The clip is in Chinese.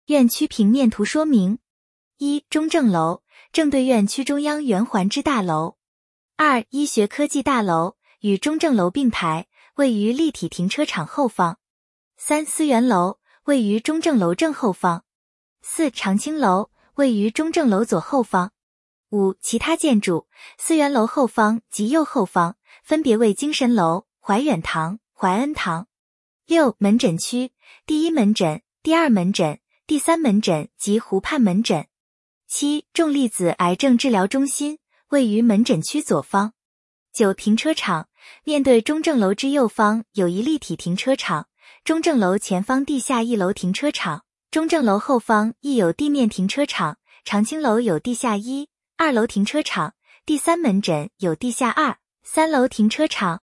院区平面图说明：一、中正楼，正对院区中央圆环之大楼。二、医学科技大楼，与中正楼并排，位于立体停车场后方。三、思源楼，位于中正楼正后方。四、长青楼，位于中正楼左后方。五、其他建筑，思源楼后方及右后方分别为精神楼、怀远堂、怀恩堂。六、门诊区，第一门诊、第二门诊、第三门诊及湖畔门诊。七、重粒子癌症治疗中心，位于门诊区左方。九、停车场，面对中正楼之右方有一立体停车场，中正楼前方地下1楼停车场，中正楼后方亦有地面停车场，长青楼有地下1、2楼停车场，第三门诊有地下2、3楼停车场。